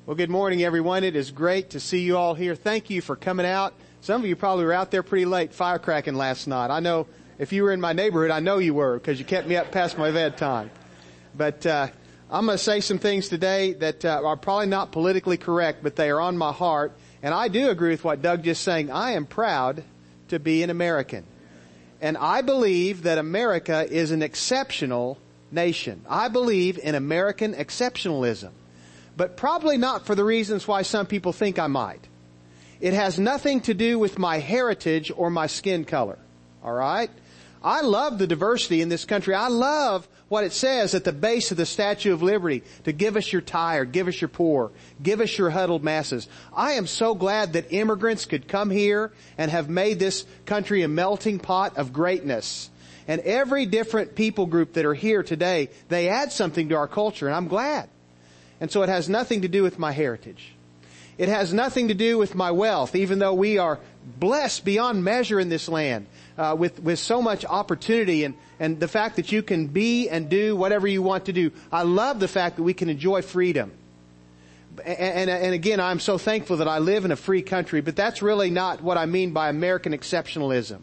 Well, good morning, everyone. It is great to see you all here. Thank you for coming out. Some of you probably were out there pretty late firecracking last night. I know if you were in my neighborhood, I know you were because you kept me up past my bedtime. But I'm going to say some things today that are probably not politically correct, but they are on my heart. And I do agree with what Doug just saying. I am proud to be an American. And I believe that America is an exceptional nation. I believe in American exceptionalism. But probably not for the reasons why some people think I might. It has nothing to do with my heritage or my skin color. All right? I love the diversity in this country. I love what it says at the base of the Statue of Liberty to give us your tired, give us your poor, give us your huddled masses. I am so glad that immigrants could come here and have made this country a melting pot of greatness. And every different people group that are here today, they add something to our culture, and I'm glad. And so it has nothing to do with my heritage. It has nothing to do with my wealth, even though we are blessed beyond measure in this land with so much opportunity and the fact that you can be and do whatever you want to do. I love the fact that we can enjoy freedom. And again, I'm so thankful that I live in a free country, but that's really not what I mean by American exceptionalism.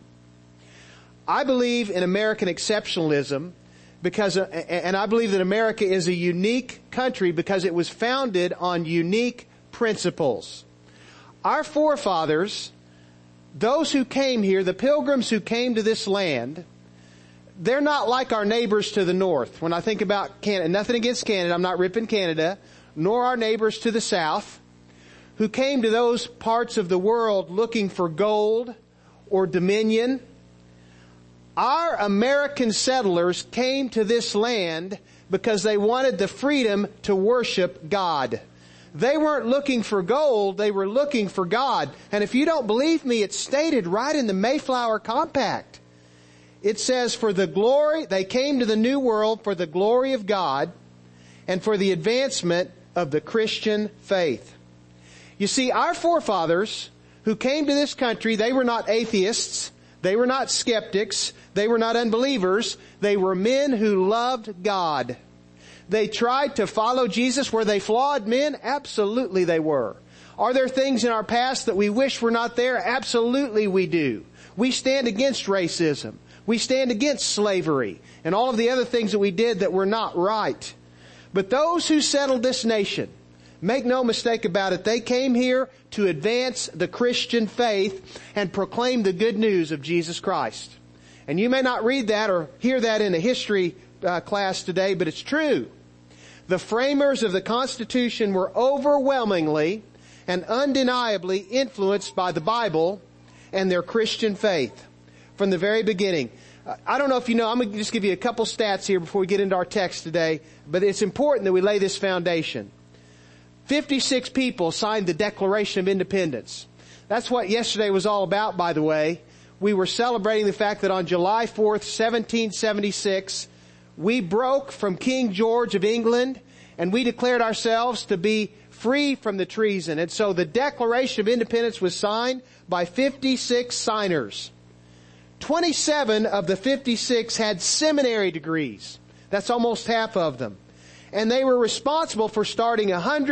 I believe in American exceptionalism and I believe that America is a unique country because it was founded on unique principles. Our forefathers, those who came here, the pilgrims who came to this land, they're not like our neighbors to the north. When I think about Canada, nothing against Canada, I'm not ripping Canada, nor our neighbors to the south, who came to those parts of the world looking for gold or dominion. Our American settlers came to this land because they wanted the freedom to worship God. They weren't looking for gold, they were looking for God. And if you don't believe me, it's stated right in the Mayflower Compact. It says, for the glory, they came to the New World for the glory of God and for the advancement of the Christian faith. You see, our forefathers who came to this country, they were not atheists, they were not skeptics, they were not unbelievers. They were men who loved God. They tried to follow Jesus. Were they flawed men? Absolutely they were. Are there things in our past that we wish were not there? Absolutely we do. We stand against racism. We stand against slavery and all of the other things that we did that were not right. But those who settled this nation, make no mistake about it, they came here to advance the Christian faith and proclaim the good news of Jesus Christ. And you may not read that or hear that in a history class today, but it's true. The framers of the Constitution were overwhelmingly and undeniably influenced by the Bible and their Christian faith from the very beginning. I don't know if you know, I'm going to just give you a couple stats here before we get into our text today, but it's important that we lay this foundation. 56 people signed the Declaration of Independence. That's what yesterday was all about, by the way. We were celebrating the fact that on July 4th, 1776, we broke from King George of England and we declared ourselves to be free from the treason. And so the Declaration of Independence was signed by 56 signers. 27 of the 56 had seminary degrees. That's almost half of them. And they were responsible for starting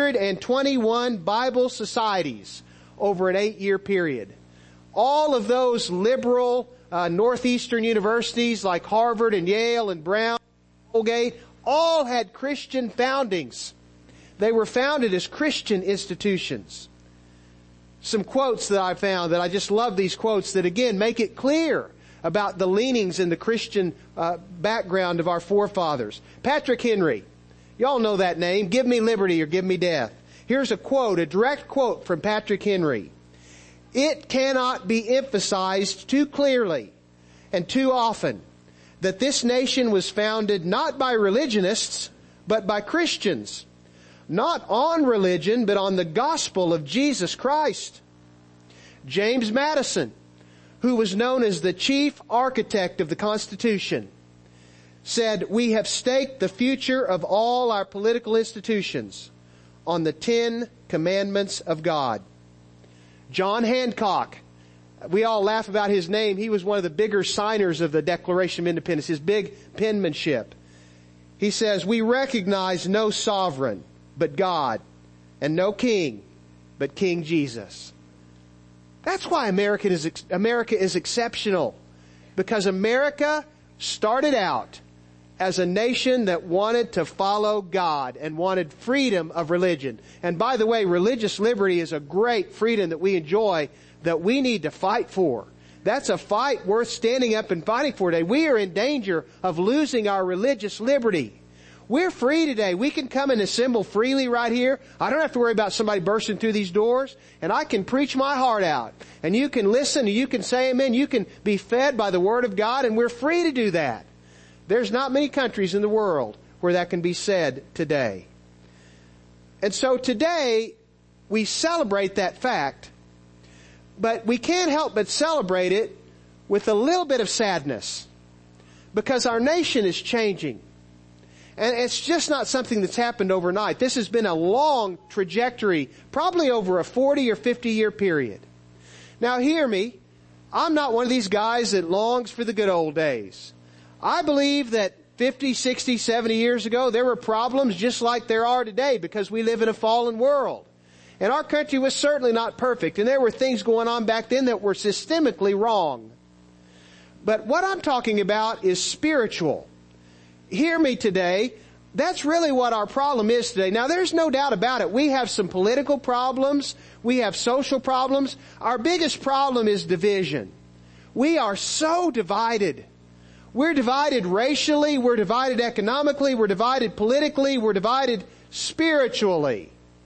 121 Bible societies over an 8-year period. All of those liberal northeastern universities like Harvard and Yale and Brown, Colgate, all had Christian foundings. They were founded as Christian institutions. Some quotes that I found that I just love these quotes that again make it clear about the leanings in the Christian background of our forefathers. Patrick Henry, y'all know that name. Give me liberty or give me death. Here's a quote, a direct quote from Patrick Henry. It cannot be emphasized too clearly and too often that this nation was founded not by religionists, but by Christians. Not on religion, but on the gospel of Jesus Christ. James Madison, who was known as the chief architect of the Constitution, said, we have staked the future of all our political institutions on the 10 Commandments of God. John Hancock, we all laugh about his name. He was one of the bigger signers of the Declaration of Independence, his big penmanship. He says, we recognize no sovereign but God, and no king but King Jesus. That's why America is exceptional. Because America started out as a nation that wanted to follow God and wanted freedom of religion. And by the way, religious liberty is a great freedom that we enjoy that we need to fight for. That's a fight worth standing up and fighting for today. We are in danger of losing our religious liberty. We're free today. We can come and assemble freely right here. I don't have to worry about somebody bursting through these doors. And I can preach my heart out. And you can listen, and you can say amen. You can be fed by the Word of God, and we're free to do that. There's not many countries in the world where that can be said today. And so today, we celebrate that fact, but we can't help but celebrate it with a little bit of sadness, because our nation is changing. And it's just not something that's happened overnight. This has been a long trajectory, probably over a 40 or 50 year period. Now hear me, I'm not one of these guys that longs for the good old days. I believe that 50, 60, 70 years ago, there were problems just like there are today because we live in a fallen world. And our country was certainly not perfect, and there were things going on back then that were systemically wrong. But what I'm talking about is spiritual. Hear me today. That's really what our problem is today. Now, there's no doubt about it. We have some political problems. We have social problems. Our biggest problem is division. We are so divided. We're divided racially. We're divided economically. We're divided politically. We're divided spiritually.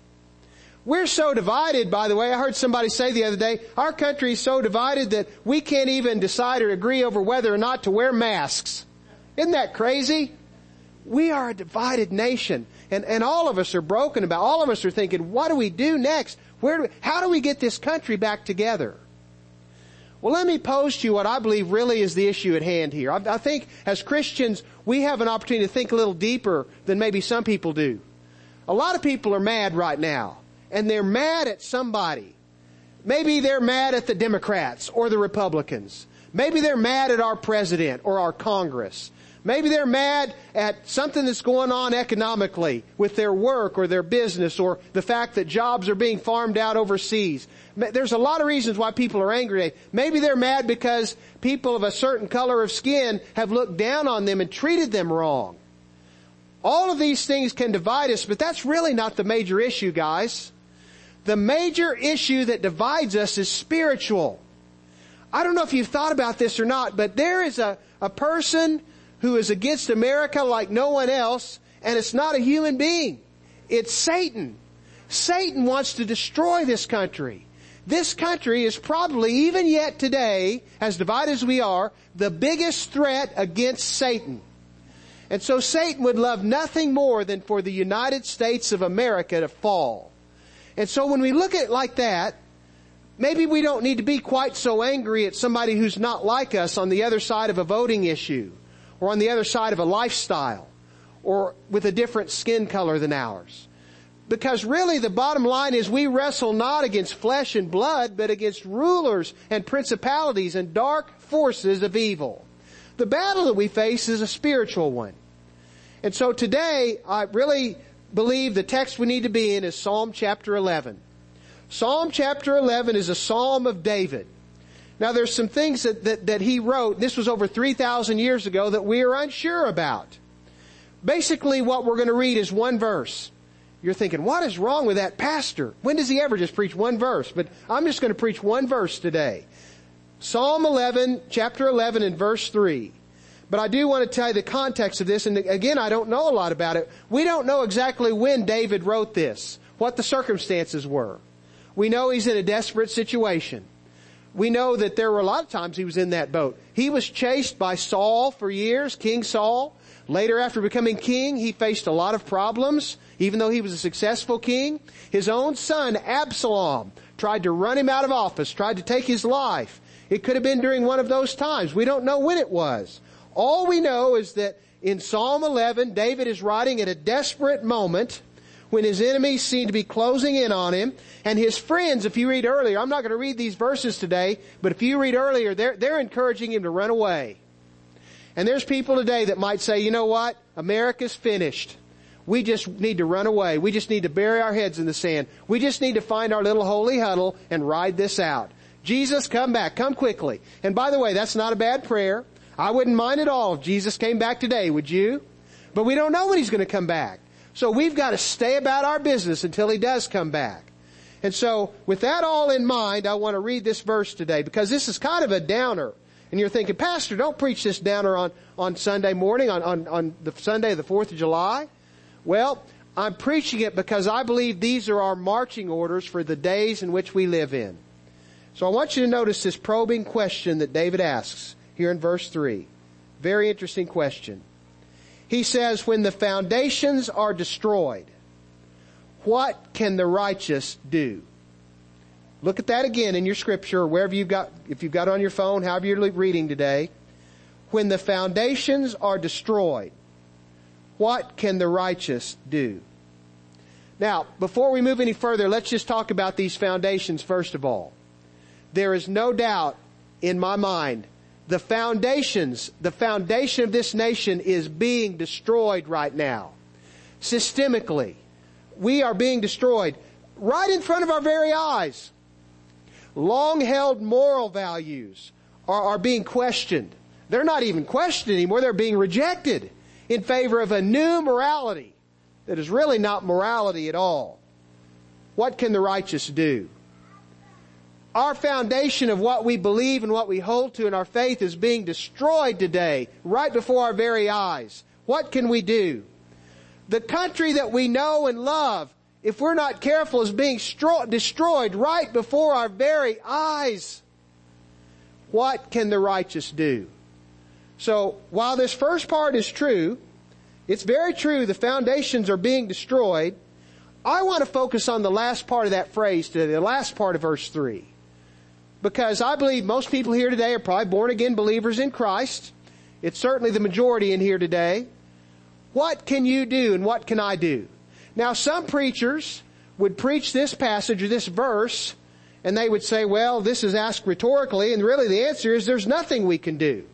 We're so divided, by the way, I heard somebody say the other day, our country is so divided that we can't even decide or agree over whether or not to wear masks. Isn't that crazy? We are a divided nation. And all of us are broken about, all of us are thinking, what do we do next? How do we get this country back together? Well, let me pose to you what I believe really is the issue at hand here. I think as Christians, we have an opportunity to think a little deeper than maybe some people do. A lot of people are mad right now. And they're mad at somebody. Maybe they're mad at the Democrats or the Republicans. Maybe they're mad at our president or our Congress. Maybe they're mad at something that's going on economically with their work or their business, or the fact that jobs are being farmed out overseas. There's a lot of reasons why people are angry. Maybe they're mad because people of a certain color of skin have looked down on them and treated them wrong. All of these things can divide us, but that's really not the major issue, guys. The major issue that divides us is spiritual. I don't know if you've thought about this or not, but there is a person who is against America like no one else, and it's not a human being. It's Satan. Satan wants to destroy this country. This country is probably, even yet today, as divided as we are, the biggest threat against Satan. And so Satan would love nothing more than for the United States of America to fall. And so when we look at it like that, maybe we don't need to be quite so angry at somebody who's not like us on the other side of a voting issue, or on the other side of a lifestyle, or with a different skin color than ours. Because really the bottom line is we wrestle not against flesh and blood, but against rulers and principalities and dark forces of evil. The battle that we face is a spiritual one. And so today, I really believe the text we need to be in is Psalm chapter 11. Psalm chapter 11 is a psalm of David. Now there's some things that he wrote, this was over 3,000 years ago, that we are unsure about. Basically what we're going to read is one verse. You're thinking, what is wrong with that pastor? When does he ever just preach one verse? But I'm just going to preach one verse today. Psalm 11, chapter 11 and verse 3. But I do want to tell you the context of this, and again, I don't know a lot about it. We don't know exactly when David wrote this, what the circumstances were. We know he's in a desperate situation. We know that there were a lot of times he was in that boat. He was chased by Saul for years, King Saul. Later, after becoming king, he faced a lot of problems, even though he was a successful king. His own son, Absalom, tried to run him out of office, tried to take his life. It could have been during one of those times. We don't know when it was. All we know is that in Psalm 11, David is writing at a desperate moment when his enemies seem to be closing in on him. And his friends, if you read earlier, I'm not going to read these verses today, but if you read earlier, they're encouraging him to run away. And there's people today that might say, you know what? America's finished. we just need to run away. We just need to bury our heads in the sand. We just need to find our little holy huddle and ride this out. Jesus, come back. Come quickly. And by the way, that's not a bad prayer. I wouldn't mind at all if Jesus came back today, would you? But we don't know when He's going to come back. So we've got to stay about our business until He does come back. And so with that all in mind, I want to read this verse today because this is kind of a downer. And you're thinking, Pastor, don't preach this downer on Sunday morning, on the Sunday of the 4th of July. Well, I'm preaching it because I believe these are our marching orders for the days in which we live in. So I want you to notice this probing question that David asks here in verse 3. Very interesting question. He says, when the foundations are destroyed, what can the righteous do? Look at that again in your scripture, or wherever you've got, if you've got it on your phone, however you're reading today. When the foundations are destroyed, what can the righteous do? Now, before we move any further, let's just talk about these foundations first of all. There is no doubt in my mind, the foundation of this nation is being destroyed right now. Systemically. We are being destroyed right in front of our very eyes. Long-held moral values are being questioned. They're not even questioned anymore. They're being rejected in favor of a new morality that is really not morality at all. What can the righteous do? Our foundation of what we believe and what we hold to in our faith is being destroyed today, right before our very eyes. What can we do? The country that we know and love, if we're not careful, is being destroyed right before our very eyes. What can the righteous do? So, while this first part is true, it's very true, the foundations are being destroyed. I want to focus on the last part of that phrase today, the last part of verse 3. Because I believe most people here today are probably born-again believers in Christ. It's certainly the majority in here today. What can you do and what can I do? Now, some preachers would preach this passage or this verse, and they would say, well, this is asked rhetorically, and really the answer is there's nothing we can do.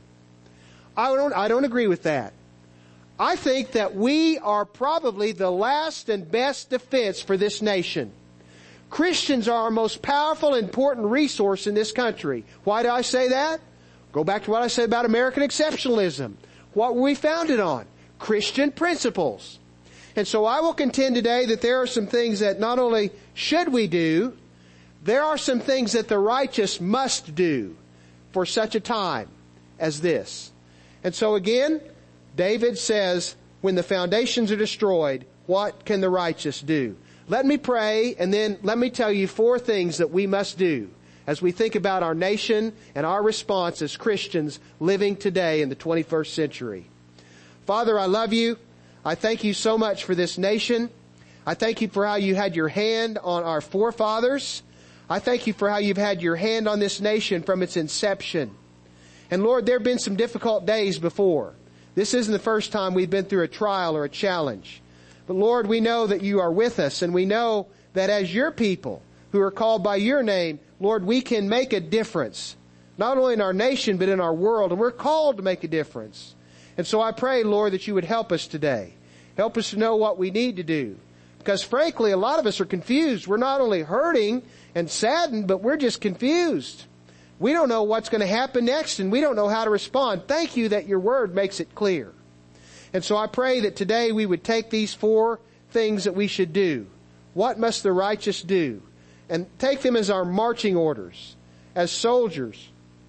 I don't agree with that. I think that we are probably the last and best defense for this nation. Christians are our most powerful and important resource in this country. Why do I say that? Go back to what I said about American exceptionalism. What were we founded on? Christian principles. And so I will contend today that there are some things that not only should we do, there are some things that the righteous must do for such a time as this. And so again, David says, when the foundations are destroyed, what can the righteous do? Let me pray, and then let me tell you 4 things that we must do as we think about our nation and our response as Christians living today in the 21st century. Father, I love you. I thank you so much for this nation. I thank you for how you had your hand on our forefathers. I thank you for how you've had your hand on this nation from its inception. And Lord, there have been some difficult days before. This isn't the first time we've been through a trial or a challenge. But Lord, we know that you are with us, and we know that as your people who are called by your name, Lord, we can make a difference, not only in our nation, but in our world. And we're called to make a difference. And so I pray, Lord, that you would help us today. Help us to know what we need to do. Because frankly, a lot of us are confused. We're not only hurting and saddened, but we're just confused. We don't know what's going to happen next, and we don't know how to respond. Thank you that your word makes it clear. And so I pray that today we would take these 4 things that we should do. What must the righteous do? And take them as our marching orders, as soldiers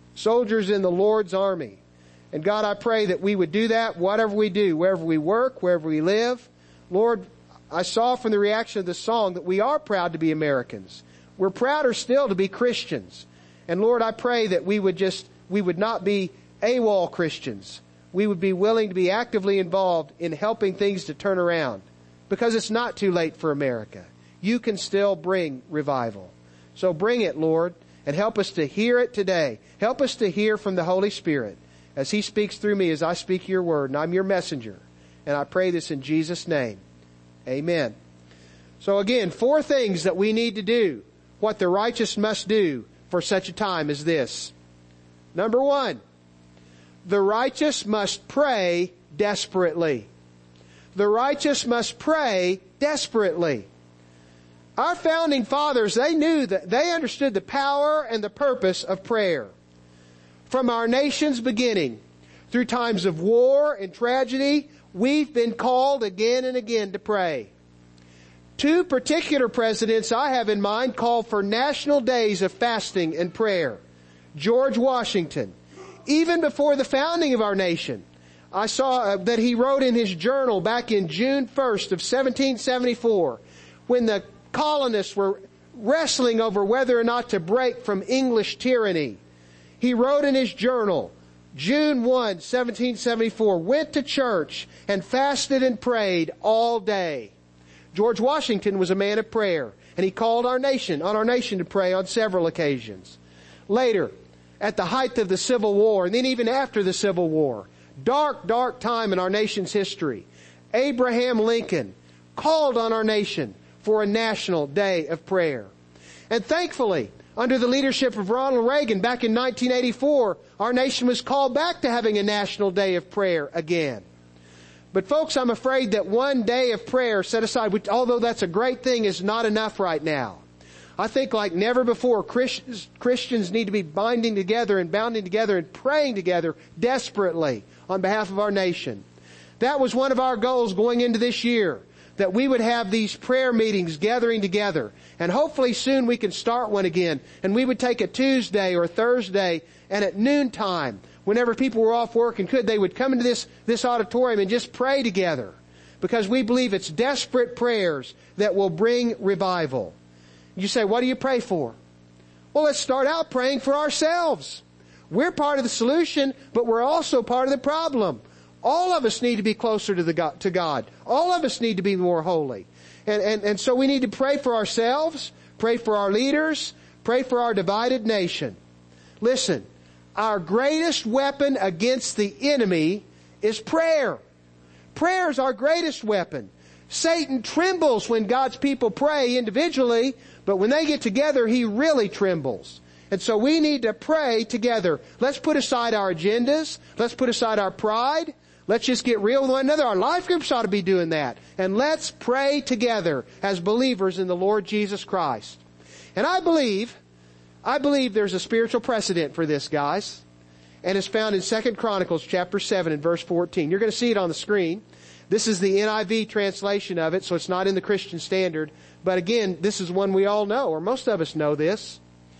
in the Lord's army. And God, I pray that we would do that whatever we do, wherever we work, wherever we live. Lord, I saw from the reaction of the song that we are proud to be Americans. We're prouder still to be Christians. And Lord, I pray that we would not be AWOL Christians. We would be willing to be actively involved in helping things to turn around. Because it's not too late for America. You can still bring revival. So bring it, Lord, and help us to hear it today. Help us to hear from the Holy Spirit as He speaks through me as I speak your word, and I'm your messenger. And I pray this in Jesus' name. Amen. So again, 4 things that we need to do, what the righteous must do for such a time as this. Number 1, the righteous must pray desperately. the righteous must pray desperately. Our founding fathers, they understood the power and the purpose of prayer. From our nation's beginning, through times of war and tragedy, we've been called again and again to pray. Two particular presidents I have in mind called for national days of fasting and prayer. George Washington, even before the founding of our nation, I saw that he wrote in his journal back in June 1st of 1774, when the colonists were wrestling over whether or not to break from English tyranny. He wrote in his journal, June 1, 1774, went to church and fasted and prayed all day. George Washington was a man of prayer, and he called on our nation to pray on several occasions. Later, at the height of the Civil War, and then even after the Civil War, dark time in our nation's history, Abraham Lincoln called on our nation for a national day of prayer. And thankfully, under the leadership of Ronald Reagan back in 1984, our nation was called back to having a national day of prayer again. But folks, I'm afraid that one day of prayer set aside, which, although that's a great thing, is not enough right now. I think like never before, Christians need to be binding together and bounding together and praying together desperately on behalf of our nation. That was one of our goals going into this year, that we would have these prayer meetings gathering together. And hopefully soon we can start one again. And we would take a Tuesday or a Thursday, and at noontime, whenever people were off work and could, they would come into this auditorium and just pray together. Because we believe it's desperate prayers that will bring revival. You say, what do you pray for? Well, let's start out praying for ourselves. We're part of the solution, but we're also part of the problem. All of us need to be closer to God. All of us need to be more holy. And so we need to pray for ourselves, pray for our leaders, pray for our divided nation. Listen, our greatest weapon against the enemy is prayer. Prayer is our greatest weapon. Satan trembles when God's people pray individually, but when they get together, he really trembles. And so we need to pray together. Let's put aside our agendas. Let's put aside our pride. Let's just get real with one another. Our life groups ought to be doing that. And let's pray together as believers in the Lord Jesus Christ. And I believe there's a spiritual precedent for this, guys. And it's found in 2 Chronicles chapter 7 and verse 14. You're going to see it on the screen. This is the NIV translation of it, so it's not in the Christian Standard. But again, this is one we all know, or most of us know this.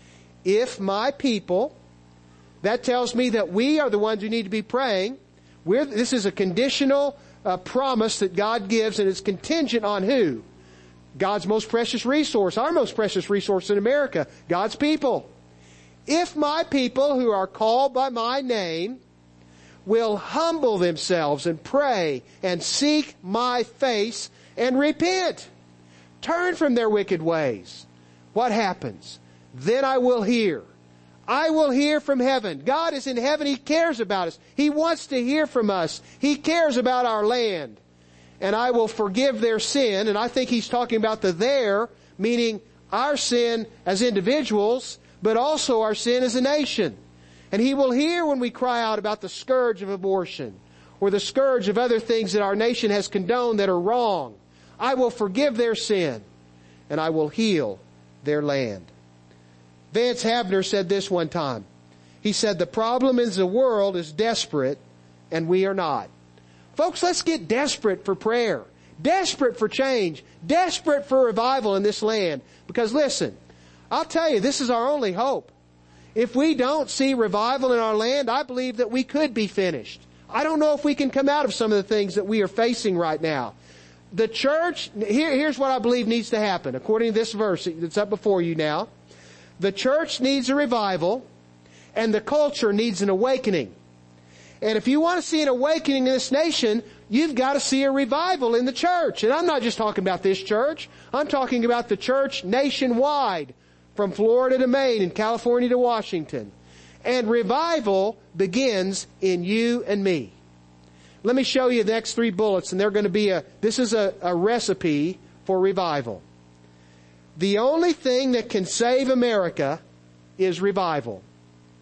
If my people, that tells me that we are the ones who need to be praying. This is a conditional promise that God gives, and it's contingent on who? God's most precious resource, our most precious resource in America, God's people. If my people who are called by my name will humble themselves and pray and seek my face and repent, turn from their wicked ways, what happens? Then I will hear. I will hear from heaven. God is in heaven. He cares about us. He wants to hear from us. He cares about our land. And I will forgive their sin. And I think he's talking about the their, meaning our sin as individuals, but also our sin as a nation. And he will hear when we cry out about the scourge of abortion or the scourge of other things that our nation has condoned that are wrong. I will forgive their sin and I will heal their land. Vance Havner said this one time. He said, the problem is the world is desperate and we are not. Folks, let's get desperate for prayer, desperate for change, desperate for revival in this land. Because listen, I'll tell you, this is our only hope. If we don't see revival in our land, I believe that we could be finished. I don't know if we can come out of some of the things that we are facing right now. The church, here's what I believe needs to happen, according to this verse that's up before you now. The church needs a revival, and the culture needs an awakening. And if you want to see an awakening in this nation, you've got to see a revival in the church. And I'm not just talking about this church. I'm talking about the church nationwide, from Florida to Maine and California to Washington. And revival begins in you and me. Let me show you the next 3 bullets, and they're going to be this is a recipe for revival. The only thing that can save America is revival.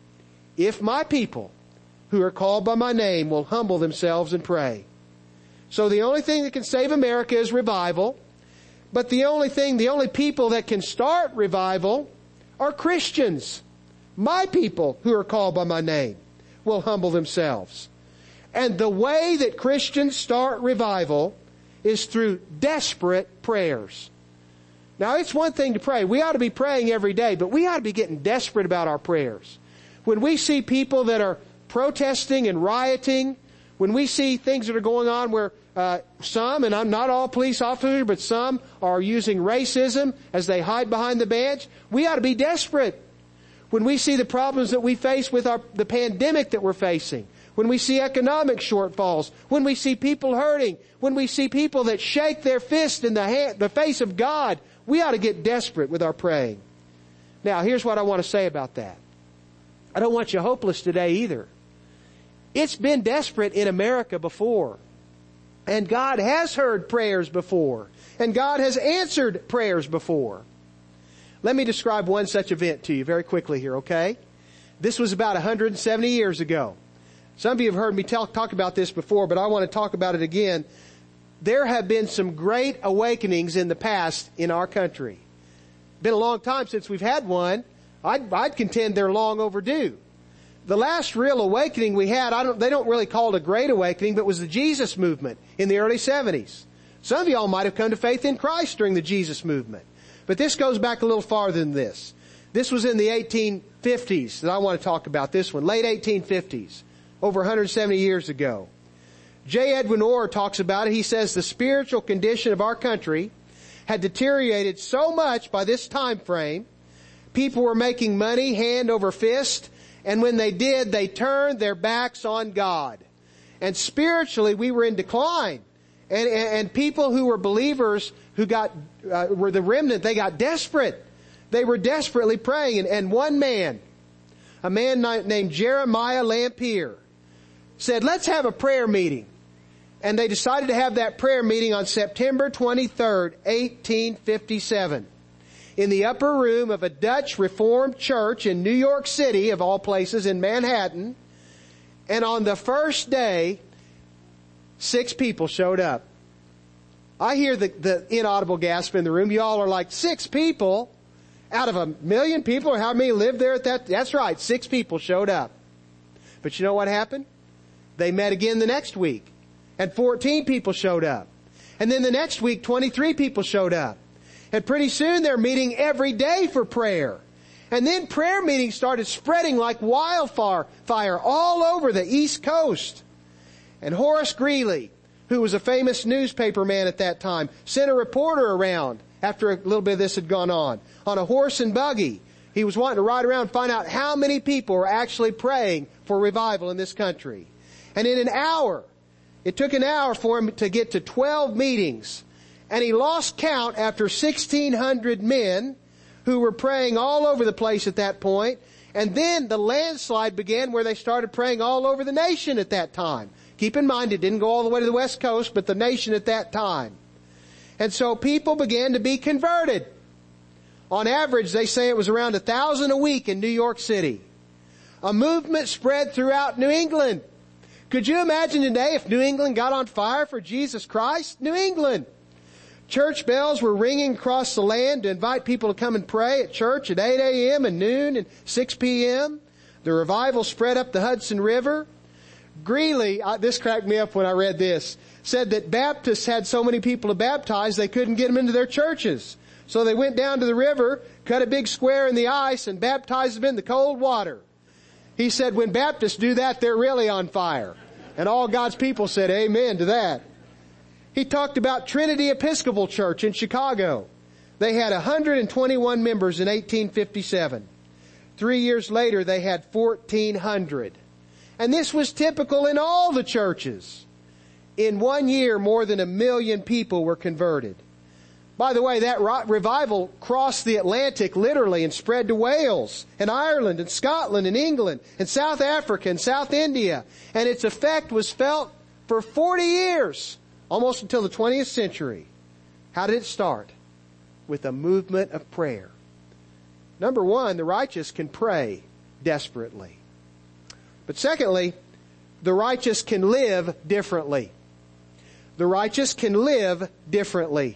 If my people, who are called by my name, will humble themselves and pray. So the only thing that can save America is revival. But the only people that can start revival are Christians. My people who are called by my name will humble themselves. And the way that Christians start revival is through desperate prayers. Now, it's one thing to pray. We ought to be praying every day, but we ought to be getting desperate about our prayers. When we see people that are protesting and rioting, when we see things that are going on where some, and I'm not all police officers, but some are using racism as they hide behind the badge, we ought to be desperate. When we see the problems that we face with the pandemic that we're facing, when we see economic shortfalls, when we see people hurting, when we see people that shake their fist in the face of God, we ought to get desperate with our praying. Now, here's what I want to say about that. I don't want you hopeless today either. It's been desperate in America before. And God has heard prayers before. And God has answered prayers before. Let me describe one such event to you very quickly here, okay? This was about 170 years ago. Some of you have heard me talk about this before, but I want to talk about it again. There have been some great awakenings in the past in our country. Been a long time since we've had one. I'd contend they're long overdue. The last real awakening we had, they don't really call it a great awakening, but was the Jesus movement in the early 70s. Some of y'all might have come to faith in Christ during the Jesus movement. But this goes back a little farther than this. This was in the 1850s that I want to talk about this one. Late 1850s. Over 170 years ago. J. Edwin Orr talks about it. He says the spiritual condition of our country had deteriorated so much by this time frame. People were making money hand over fist. And when they did, they turned their backs on God. And spiritually, we were in decline. And people who were believers who were the remnant, they got desperate. They were desperately praying. And one man, a man named Jeremiah Lampier, said, let's have a prayer meeting. And they decided to have that prayer meeting on September 23rd, 1857. In the upper room of a Dutch Reformed church in New York City, of all places, in Manhattan. And on the first day, 6 people showed up. I hear the inaudible gasp in the room. Y'all are like, 6 people out of 1 million people, or how many lived there at that? That's right, 6 people showed up. But you know what happened? They met again the next week, and 14 people showed up. And then the next week, 23 people showed up. And pretty soon they're meeting every day for prayer. And then prayer meetings started spreading like wildfire all over the East Coast. And Horace Greeley, who was a famous newspaper man at that time, sent a reporter around after a little bit of this had gone on a horse and buggy. He was wanting to ride around and find out how many people were actually praying for revival in this country. And in an hour, it took an hour for him to get to 12 meetings. And he lost count after 1,600 men who were praying all over the place at that point. And then the landslide began where they started praying all over the nation at that time. Keep in mind, it didn't go all the way to the West Coast, but the nation at that time. And so people began to be converted. On average, they say it was around 1,000 a week in New York City. A movement spread throughout New England. Could you imagine today if New England got on fire for Jesus Christ? New England. Church bells were ringing across the land to invite people to come and pray at church at 8 a.m. and noon and 6 p.m. The revival spread up the Hudson River. Greeley, this cracked me up when I read this, said that Baptists had so many people to baptize they couldn't get them into their churches. So they went down to the river, cut a big square in the ice, and baptized them in the cold water. He said when Baptists do that, they're really on fire. And all God's people said amen to that. He talked about Trinity Episcopal Church in Chicago. They had 121 members in 1857. 3 years later, they had 1,400. And this was typical in all the churches. In 1 year, more than 1 million people were converted. By the way, that revival crossed the Atlantic literally and spread to Wales and Ireland and Scotland and England and South Africa and South India. And its effect was felt for 40 years, almost until the 20th century. How did it start? With a movement of prayer. Number one, the righteous can pray desperately. But secondly, the righteous can live differently. The righteous can live differently.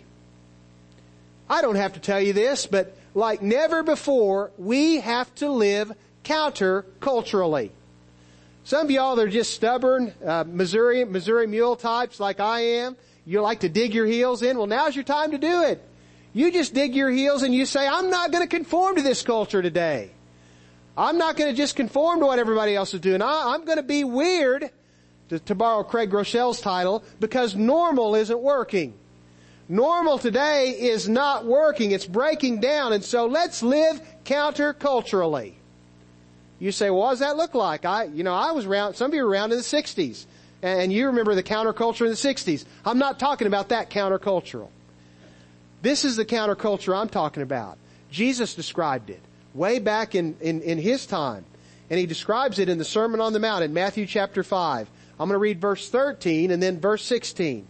I don't have to tell you this, but like never before, we have to live counter-culturally. Some of y'all are just stubborn, Missouri mule types like I am. You like to dig your heels in. Well, now's your time to do it. You just dig your heels and you say, I'm not going to conform to this culture today. I'm not going to just conform to what everybody else is doing. I'm going to be weird, to borrow Craig Groeschel's title, because normal isn't working. Normal today is not working. It's breaking down. And so let's live counterculturally. You say, well, what does that look like? I was around, some of you were around in the 60s. And you remember the counterculture in the 60s. I'm not talking about that countercultural. This is the counterculture I'm talking about. Jesus described it way back in His time. And He describes it in the Sermon on the Mount in Matthew chapter 5. I'm going to read verse 13 and then verse 16.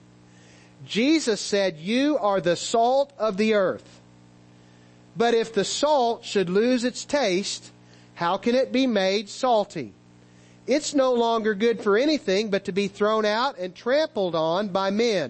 Jesus said, you are the salt of the earth. But if the salt should lose its taste, how can it be made salty? It's no longer good for anything but to be thrown out and trampled on by men.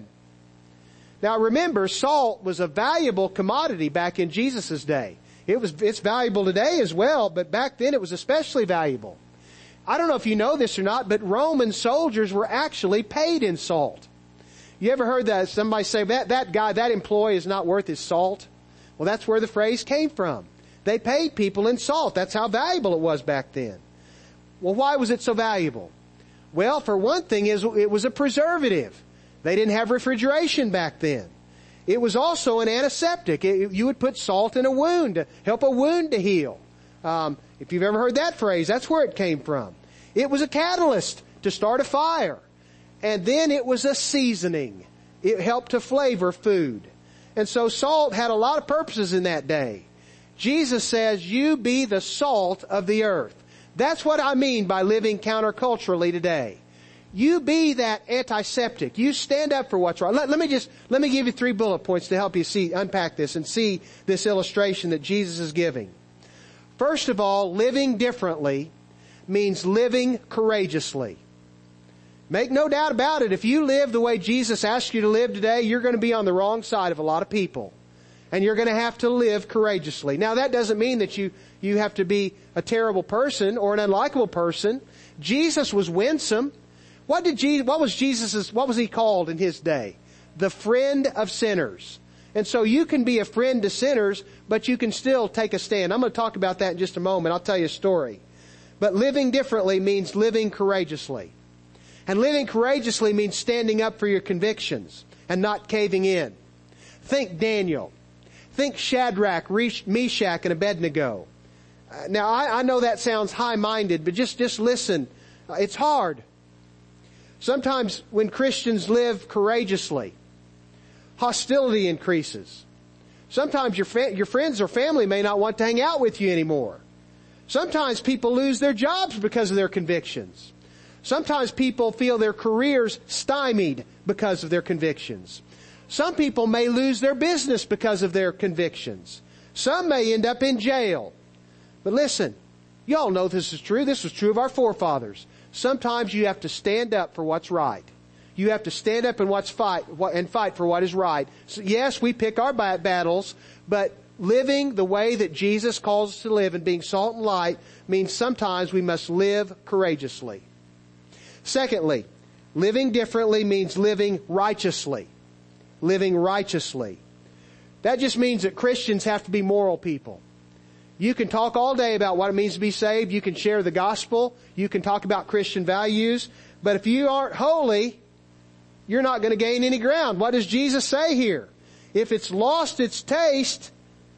Now remember, salt was a valuable commodity back in Jesus' day. It's valuable today as well, but back then it was especially valuable. I don't know if you know this or not, but Roman soldiers were actually paid in salt. You ever heard that somebody say, that guy, that employee is not worth his salt? Well, that's where the phrase came from. They paid people in salt. That's how valuable it was back then. Well, why was it so valuable? Well, for one thing, it was a preservative. They didn't have refrigeration back then. It was also an antiseptic. You would put salt in a wound to help a wound to heal. If you've ever heard that phrase, that's where it came from. It was a catalyst to start a fire. And then it was a seasoning. It helped to flavor food. And so salt had a lot of purposes in that day. Jesus says, you be the salt of the earth. That's what I mean by living counterculturally today. You be that antiseptic. You stand up for what's right. Let me give you 3 bullet points to help you unpack this and see this illustration that Jesus is giving. First of all, living differently means living courageously. Make no doubt about it. If you live the way Jesus asked you to live today, you're going to be on the wrong side of a lot of people. And you're going to have to live courageously. Now that doesn't mean that you have to be a terrible person or an unlikable person. Jesus was winsome. What was he called in His day? The friend of sinners. And so you can be a friend to sinners, but you can still take a stand. I'm going to talk about that in just a moment. I'll tell you a story. But living differently means living courageously. And living courageously means standing up for your convictions and not caving in. Think Daniel. Think Shadrach, Meshach, and Abednego. Now, I know that sounds high-minded, but just listen. It's hard. Sometimes when Christians live courageously, hostility increases. Sometimes your friends or family may not want to hang out with you anymore. Sometimes people lose their jobs because of their convictions. Sometimes people feel their careers stymied because of their convictions. Some people may lose their business because of their convictions. Some may end up in jail. But listen, y'all know this is true. This was true of our forefathers. Sometimes you have to stand up for what's right. You have to stand up and fight for what is right. So yes, we pick our battles, but living the way that Jesus calls us to live and being salt and light means sometimes we must live courageously. Secondly, living differently means living righteously. Living righteously. That just means that Christians have to be moral people. You can talk all day about what it means to be saved. You can share the gospel. You can talk about Christian values. But if you aren't holy, you're not going to gain any ground. What does Jesus say here? If it's lost its taste,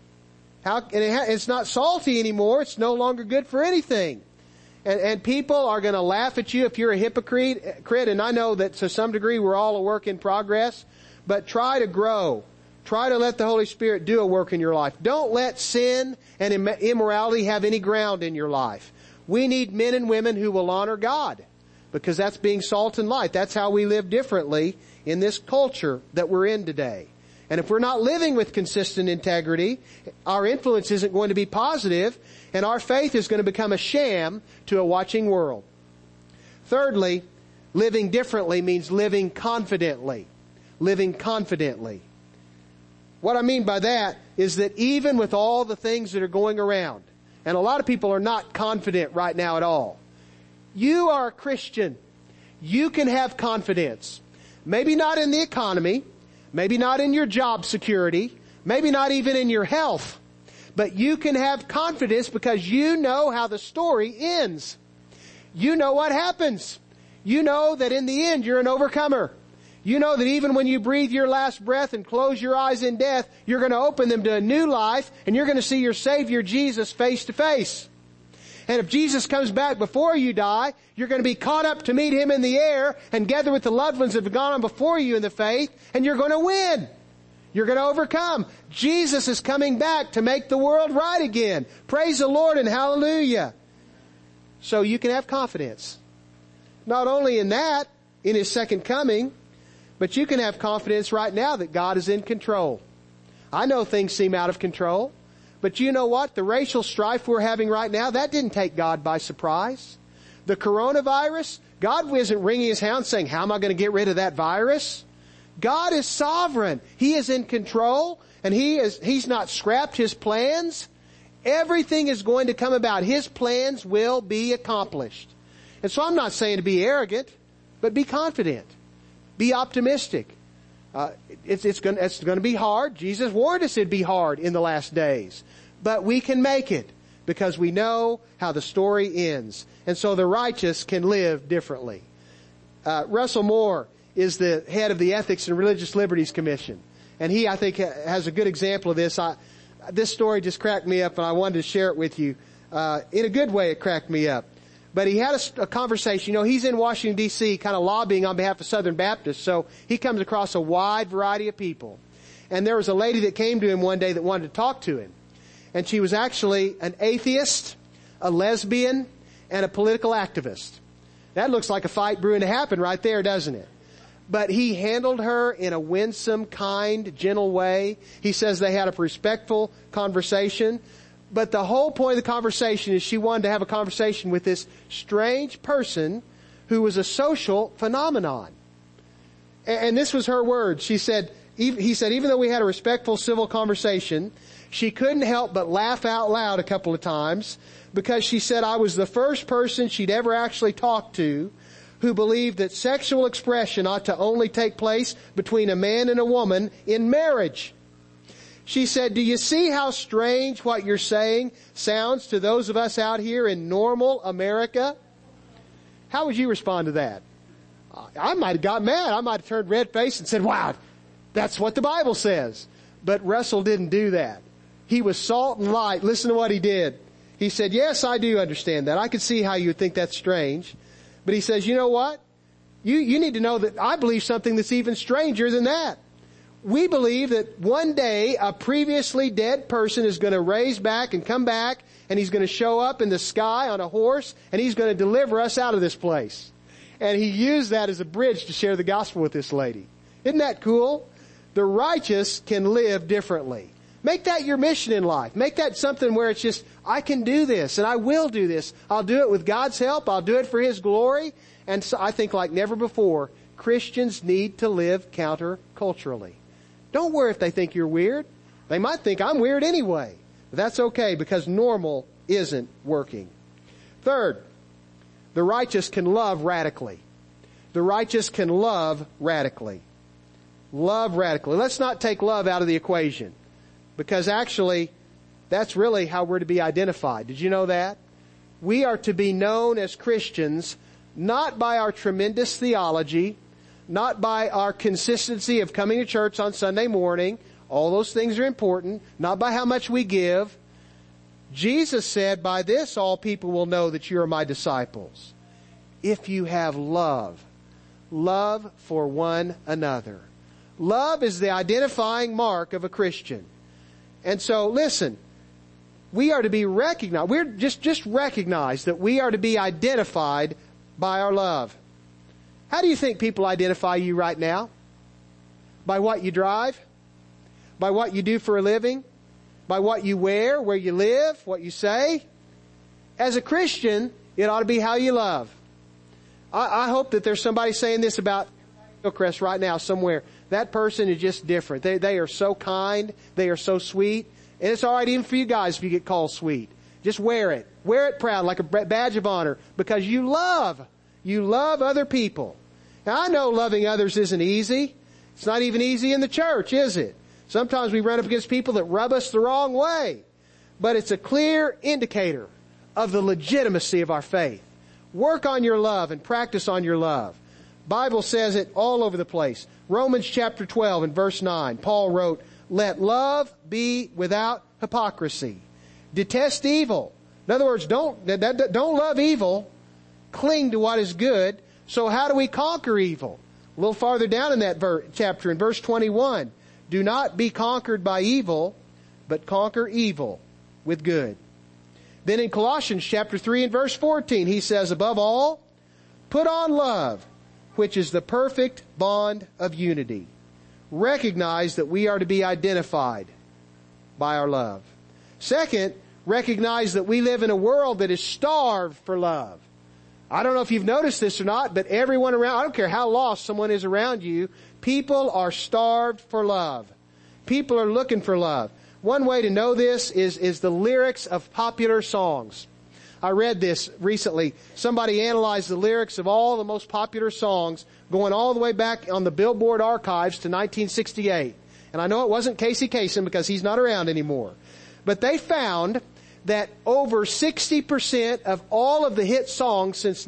it's not salty anymore, it's no longer good for anything. And people are going to laugh at you if you're a hypocrite. And I know that to some degree we're all a work in progress. But try to grow. Try to let the Holy Spirit do a work in your life. Don't let sin and immorality have any ground in your life. We need men and women who will honor God, because that's being salt and light. That's how we live differently in this culture that we're in today. And if we're not living with consistent integrity, our influence isn't going to be positive, and our faith is going to become a sham to a watching world. Thirdly, living differently means living confidently. living confidently. What I mean by that is that even with all the things that are going around, and a lot of people are not confident right now at all, you are a Christian. You can have confidence. Maybe not in the economy, maybe not in your job security, maybe not even in your health, but you can have confidence because you know how the story ends. You know what happens. You know that in the end you're an overcomer. You know that even when you breathe your last breath and close your eyes in death, you're going to open them to a new life and you're going to see your Savior Jesus face to face. And if Jesus comes back before you die, you're going to be caught up to meet Him in the air and gather with the loved ones that have gone on before you in the faith, and you're going to win. You're going to overcome. Jesus is coming back to make the world right again. Praise the Lord and hallelujah. So you can have confidence. Not only in that, in His second coming, but you can have confidence right now that God is in control. I know things seem out of control, but you know what? The racial strife we're having right now, that didn't take God by surprise. The coronavirus, God isn't wringing His hands saying, how am I going to get rid of that virus? God is sovereign. He is in control, and He's not scrapped His plans. Everything is going to come about. His plans will be accomplished. And so I'm not saying to be arrogant, but be confident. Be optimistic. It's going to be hard. Jesus warned us it'd be hard in the last days. But we can make it because we know how the story ends. And so the righteous can live differently. Russell Moore is the head of the Ethics and Religious Liberties Commission. And he, I think, has a good example of this. This story just cracked me up, and I wanted to share it with you. In a good way, it cracked me up. But he had a conversation. You know, he's in Washington, D.C., kind of lobbying on behalf of Southern Baptists, so he comes across a wide variety of people. And there was a lady that came to him one day that wanted to talk to him. And she was actually an atheist, a lesbian, and a political activist. That looks like a fight brewing to happen right there, doesn't it? But he handled her in a winsome, kind, gentle way. He says they had a respectful conversation. But the whole point of the conversation is she wanted to have a conversation with this strange person who was a social phenomenon. And this was her words. He said, even though we had a respectful civil conversation, she couldn't help but laugh out loud a couple of times because she said I was the first person she'd ever actually talked to who believed that sexual expression ought to only take place between a man and a woman in marriage. She said, do you see how strange what you're saying sounds to those of us out here in normal America? How would you respond to that? I might have got mad. I might have turned red-faced and said, wow, that's what the Bible says. But Russell didn't do that. He was salt and light. Listen to what he did. He said, yes, I do understand that. I could see how you would think that's strange. But he says, you know what? You need to know that I believe something that's even stranger than that. We believe that one day a previously dead person is going to raise back and come back, and He's going to show up in the sky on a horse, and He's going to deliver us out of this place. And he used that as a bridge to share the gospel with this lady. Isn't that cool? The righteous can live differently. Make that your mission in life. Make that something where it's just, I can do this, and I will do this. I'll do it with God's help. I'll do it for His glory. And so I think like never before, Christians need to live counterculturally. Don't worry if they think you're weird. They might think I'm weird anyway. But that's okay because normal isn't working. Third, the righteous can love radically. The righteous can love radically. Love radically. Let's not take love out of the equation because actually that's really how we're to be identified. Did you know that? We are to be known as Christians not by our tremendous theology, not by our consistency of coming to church on Sunday morning. All those things are important. Not by how much we give. Jesus said, by this all people will know that you are my disciples. If you have love. Love for one another. Love is the identifying mark of a Christian. And so, listen, we are to be recognized. We're just recognize that we are to be identified by our love. How do you think people identify you right now? By what you drive? By what you do for a living? By what you wear, where you live, what you say? As a Christian, it ought to be how you love. I hope that there's somebody saying this about Hillcrest right now somewhere. that person is just different. They are so kind. They are so sweet. And it's all right even for you guys if you get called sweet. Just wear it. Wear it proud like a badge of honor because you love other people. Now I know loving others isn't easy. It's not even easy in the church, is it? Sometimes we run up against people that rub us the wrong way. But it's a clear indicator of the legitimacy of our faith. Work on your love and practice on your love. Bible says it all over the place. Romans chapter 12 and verse 9, Paul wrote, "Let love be without hypocrisy. Detest evil." In other words, don't love evil. Cling to what is good. So how do we conquer evil? A little farther down in that chapter, in verse 21, "Do not be conquered by evil, but conquer evil with good." Then in Colossians chapter 3 and verse 14, he says, "Above all, put on love, which is the perfect bond of unity." Recognize that we are to be identified by our love. Second, recognize that we live in a world that is starved for love. I don't know if you've noticed this or not, but everyone around, I don't care how lost someone is around you, people are starved for love. People are looking for love. One way to know this is the lyrics of popular songs. I read this recently. Somebody analyzed the lyrics of all the most popular songs going all the way back on the Billboard archives to 1968. And I know it wasn't Casey Kasem because he's not around anymore. But they found that over 60% of all of the hit songs since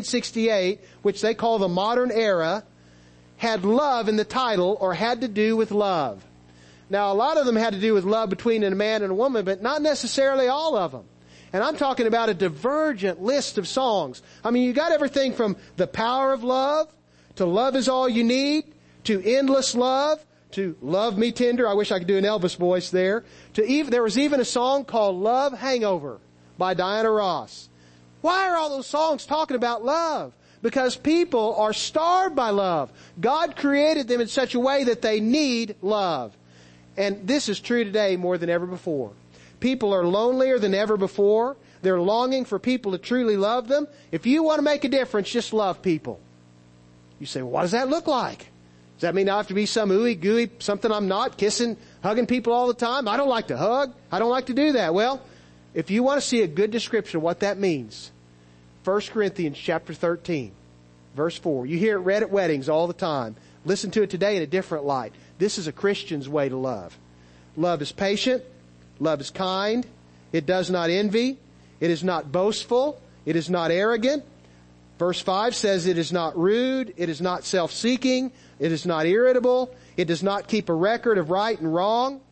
1968, which they call the modern era, had love in the title or had to do with love. Now, a lot of them had to do with love between a man and a woman, but not necessarily all of them. And I'm talking about a divergent list of songs. I mean, you got everything from The Power of Love, to Love Is All You Need, to Endless Love, to Love Me Tender. I wish I could do an Elvis voice there. There was even a song called Love Hangover by Diana Ross. Why are all those songs talking about love? Because people are starved by love. God created them in such a way that they need love. And this is true today more than ever before. People are lonelier than ever before. They're longing for people to truly love them. If you want to make a difference, just love people. You say, well, what does that look like? Does that mean I have to be some ooey gooey, something I'm not, kissing, hugging people all the time? I don't like to hug. I don't like to do that. Well, if you want to see a good description of what that means, 1 Corinthians chapter 13, verse 4. You hear it read at weddings all the time. Listen to it today in a different light. This is a Christian's way to love. Love is patient. Love is kind. It does not envy. It is not boastful. It is not arrogant. Verse 5 says it is not rude. It is not self-seeking. It is not irritable. It does not keep a record of right and wrong.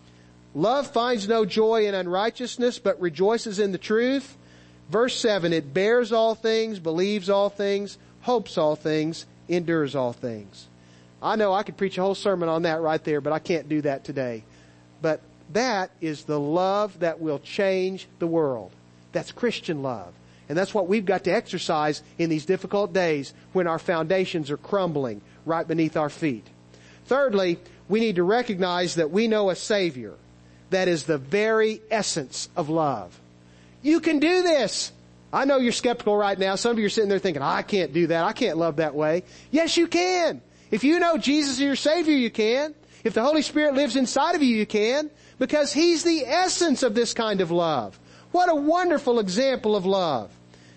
Love finds no joy in unrighteousness, but rejoices in the truth. Verse 7, it bears all things, believes all things, hopes all things, endures all things. I know I could preach a whole sermon on that right there, but I can't do that today. But that is the love that will change the world. That's Christian love. And that's what we've got to exercise in these difficult days when our foundations are crumbling right beneath our feet. Thirdly, we need to recognize that we know a Savior that is the very essence of love. You can do this. I know you're skeptical right now. Some of you are sitting there thinking, I can't do that. I can't love that way. Yes, you can. If you know Jesus is your Savior, you can. If the Holy Spirit lives inside of you, you can. Because He's the essence of this kind of love. What a wonderful example of love.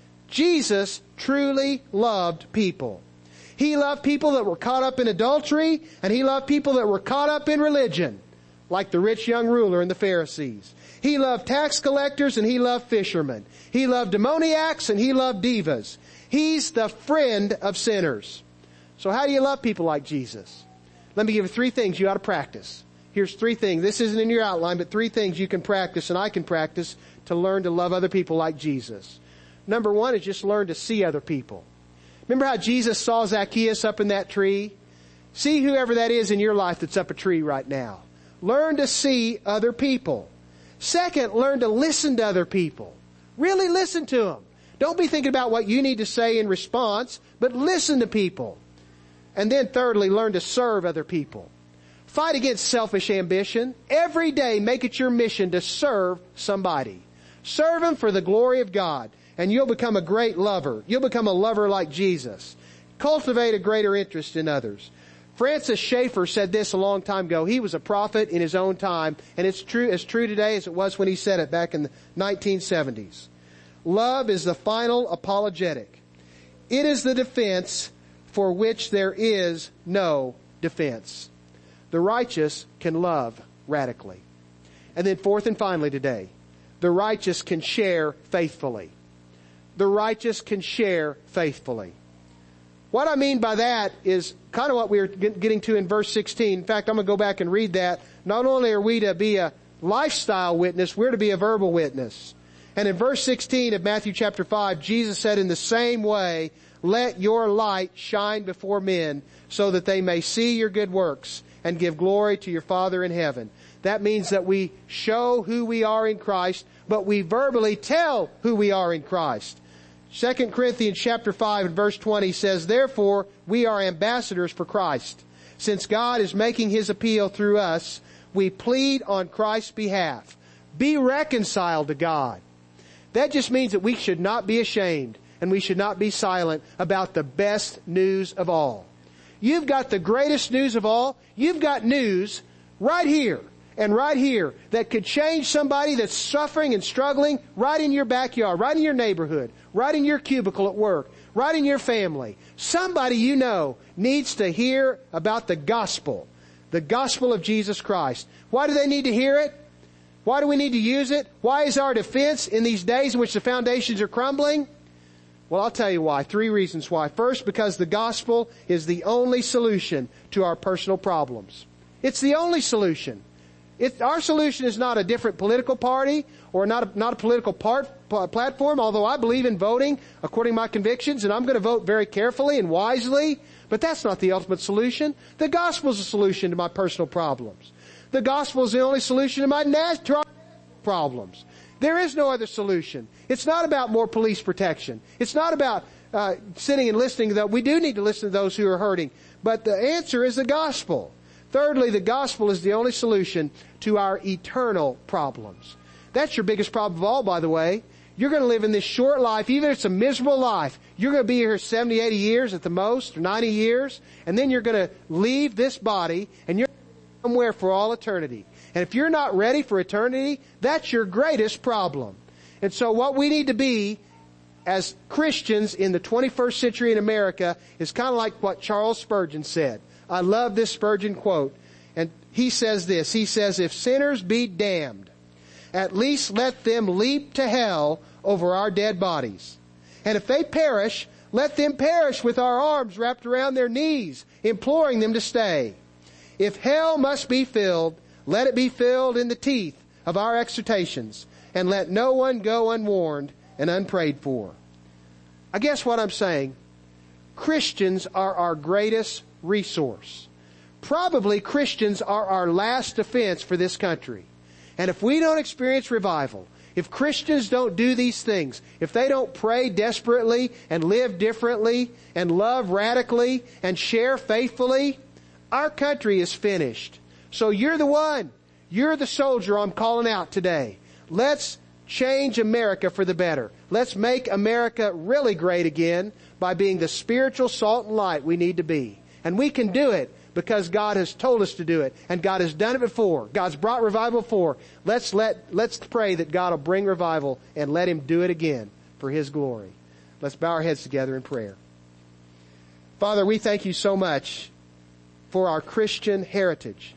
Jesus truly loved people. He loved people that were caught up in adultery, and He loved people that were caught up in religion, like the rich young ruler and the Pharisees. He loved tax collectors and He loved fishermen. He loved demoniacs and He loved divas. He's the friend of sinners. So how do you love people like Jesus? Let me give you 3 things you ought to practice. Here's 3 things. This isn't in your outline, but 3 things you can practice and I can practice to learn to love other people like Jesus. Number 1 is just learn to see other people. Remember how Jesus saw Zacchaeus up in that tree? See whoever that is in your life that's up a tree right now. Learn to see other people. Second, learn to listen to other people. Really listen to them. Don't be thinking about what you need to say in response, but listen to people. And then thirdly, learn to serve other people. Fight against selfish ambition. Every day, make it your mission to serve somebody. Serve them for the glory of God, and you'll become a great lover. You'll become a lover like Jesus. Cultivate a greater interest in others. Francis Schaeffer said this a long time ago. He was a prophet in his own time, and it's true, as true today as it was when he said it back in the 1970s. Love is the final apologetic. It is the defense for which there is no defense. The righteous can love radically. And then fourth and finally today, the righteous can share faithfully. The righteous can share faithfully. What I mean by that is kind of what we were getting to in verse 16. In fact, I'm going to go back and read that. Not only are we to be a lifestyle witness, we're to be a verbal witness. And in verse 16 of Matthew chapter 5, Jesus said, in the same way, let your light shine before men so that they may see your good works and give glory to your Father in heaven. That means that we show who we are in Christ, but we verbally tell who we are in Christ. 2 Corinthians chapter 5 and verse 20 says, therefore, we are ambassadors for Christ. Since God is making His appeal through us, we plead on Christ's behalf. Be reconciled to God. That just means that we should not be ashamed and we should not be silent about the best news of all. You've got the greatest news of all. You've got news right here and right here that could change somebody that's suffering and struggling right in your backyard, right in your neighborhood, right in your cubicle at work, right in your family. Somebody you know needs to hear about the gospel of Jesus Christ. Why do they need to hear it? Why do we need to use it? Why is our defense in these days in which the foundations are crumbling? Well, I'll tell you why. 3 reasons why. First, because the gospel is the only solution to our personal problems. It's the only solution. Our solution is not a different political party or not a political platform, although I believe in voting according to my convictions, and I'm going to vote very carefully and wisely, but that's not the ultimate solution. The gospel is the solution to my personal problems. The gospel is the only solution to my natural problems. There is no other solution. It's not about more police protection. It's not about sitting and listening, though we do need to listen to those who are hurting, but the answer is the gospel. Thirdly, the gospel is the only solution to our eternal problems. That's your biggest problem of all, by the way. You're going to live in this short life, even if it's a miserable life. You're going to be here 70, 80 years at the most, or 90 years, and then you're going to leave this body, and you're somewhere for all eternity. And if you're not ready for eternity, that's your greatest problem. And so what we need to be as Christians in the 21st century in America is kind of like what Charles Spurgeon said. I love this Spurgeon quote. And he says this. He says, if sinners be damned, at least let them leap to hell over our dead bodies. And if they perish, let them perish with our arms wrapped around their knees, imploring them to stay. If hell must be filled, let it be filled in the teeth of our exhortations, and let no one go unwarned and unprayed for. I guess what I'm saying, Christians are our greatest resource. Probably Christians are our last defense for this country. And if we don't experience revival, if Christians don't do these things, if they don't pray desperately and live differently and love radically and share faithfully, our country is finished. So you're the one. You're the soldier I'm calling out today. Let's change America for the better. Let's make America really great again by being the spiritual salt and light we need to be. And we can do it because God has told us to do it. And God has done it before. God's brought revival before. Let's pray that God will bring revival and let Him do it again for His glory. Let's bow our heads together in prayer. Father, we thank You so much for our Christian heritage.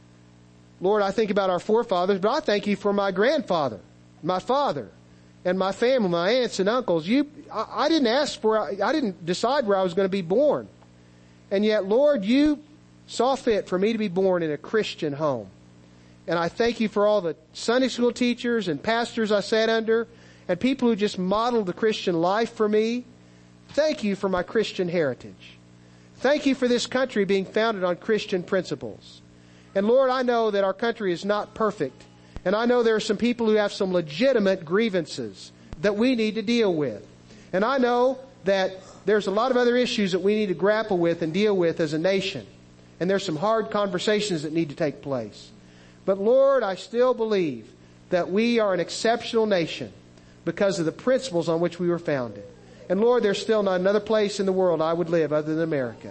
Lord, I think about our forefathers, but I thank You for my grandfather, my father, and my family, my aunts and uncles. I didn't decide where I was going to be born. And yet, Lord, You saw fit for me to be born in a Christian home. And I thank You for all the Sunday school teachers and pastors I sat under and people who just modeled the Christian life for me. Thank You for my Christian heritage. Thank You for this country being founded on Christian principles. And Lord, I know that our country is not perfect. And I know there are some people who have some legitimate grievances that we need to deal with. And I know that there's a lot of other issues that we need to grapple with and deal with as a nation. And there's some hard conversations that need to take place. But Lord, I still believe that we are an exceptional nation because of the principles on which we were founded. And Lord, there's still not another place in the world I would live other than America.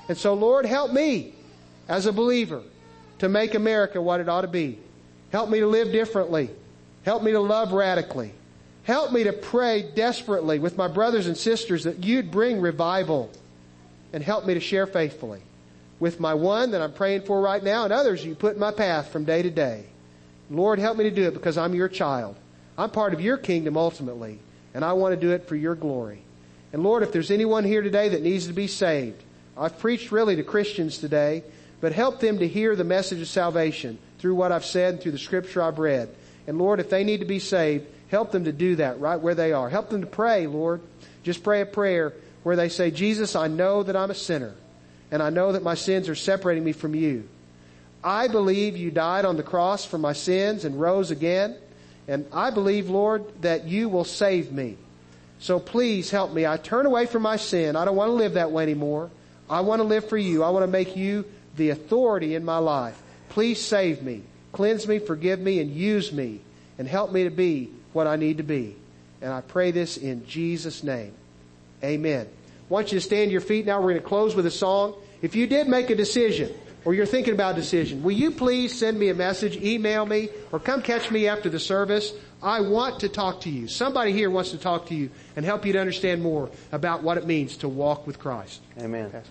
And so, Lord, help me as a believer to make America what it ought to be. Help me to live differently. Help me to love radically. Help me to pray desperately with my brothers and sisters that you'd bring revival, and help me to share faithfully with my one that I'm praying for right now and others you put in my path from day to day. Lord, help me to do it because I'm your child. I'm part of your kingdom ultimately, and I want to do it for your glory. And Lord, if there's anyone here today that needs to be saved, I've preached really to Christians today, but help them to hear the message of salvation through what I've said and through the scripture I've read. And Lord, if they need to be saved, help them to do that right where they are. Help them to pray, Lord. Just pray a prayer where they say, Jesus, I know that I'm a sinner, and I know that my sins are separating me from you. I believe you died on the cross for my sins and rose again, and I believe, Lord, that you will save me. So please help me. I turn away from my sin. I don't want to live that way anymore. I want to live for you. I want to make you the authority in my life. Please save me, cleanse me, forgive me, and use me, and help me to be what I need to be. And I pray this in Jesus' name. Amen. I want you to stand to your feet now. We're going to close with a song. If you did make a decision, or you're thinking about a decision, will you please send me a message, email me, or come catch me after the service? I want to talk to you. Somebody here wants to talk to you and help you to understand more about what it means to walk with Christ. Amen.